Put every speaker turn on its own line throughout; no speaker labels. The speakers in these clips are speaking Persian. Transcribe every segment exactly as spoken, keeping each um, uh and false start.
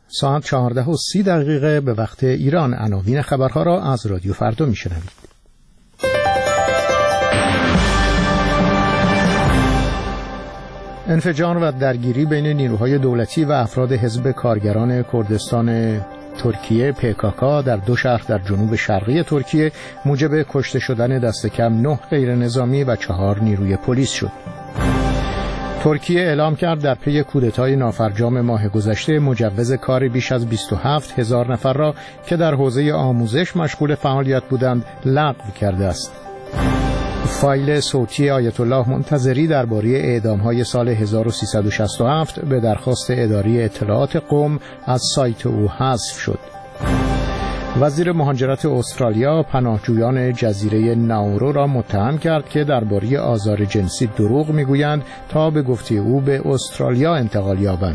ساعت چهارده و سی دقیقه به وقت ایران. عناوین خبرها را از رادیو فردا میشنوید. انفجار و درگیری بین نیروهای دولتی و افراد حزب کارگران کردستان ترکیه پیکاکا در دو شهر در جنوب شرقی ترکیه موجب کشته شدن دست کم نه غیر نظامی و چهار نیروی پلیس شد. ترکیه اعلام کرد در پی کودتای نافرجام ماه گذشته مجوز کار بیش از بیست و هفت هزار نفر را که در حوزه آموزش مشغول فعالیت بودند لغو کرده است. فایل صوتی آیت الله منتظری درباره اعدام‌های سال هزار و سیصد و شصت و هفت به درخواست اداره اطلاعات قم از سایت او حذف شد. وزیر مهاجرت استرالیا پناهجویان جزیره ناورو را متهم کرد که درباره آزار جنسی دروغ میگویند تا به گفته او به استرالیا انتقال یابند.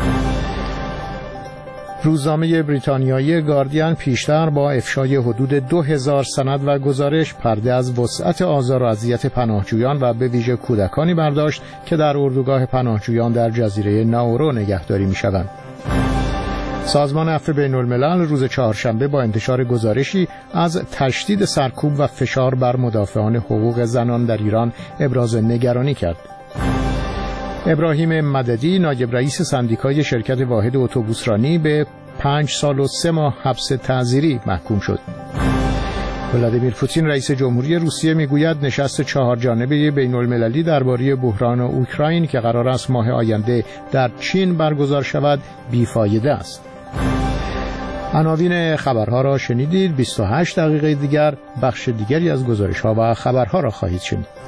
روزنامه بریتانیایی گاردین پیشتر با افشای حدود دو هزار سند و گزارش پرده از وسعت آزار و اذیت پناهجویان و به ویژه کودکانی برداشت که در اردوگاه پناهجویان در جزیره ناورو نگهداری می‌شوند. سازمان عفو بین الملل روز چهارشنبه با انتشار گزارشی از تشدید سرکوب و فشار بر مدافعان حقوق زنان در ایران ابراز نگرانی کرد. ابراهیم مددی نایب رئیس سندیکای شرکت واحد اتوبوسرانی به پنج سال و سه ماه حبس تعزیری محکوم شد. ولادیمیر پوتین رئیس جمهوری روسیه میگوید نشست چهار جانبه بین المللی درباره بحران اوکراین که قرار است ماه آینده در چین برگزار شود بیفایده است. عناوین خبرها را شنیدید. بیست و هشت دقیقه دیگر بخش دیگری از گزارش‌ها و خبرها را خواهید شنید.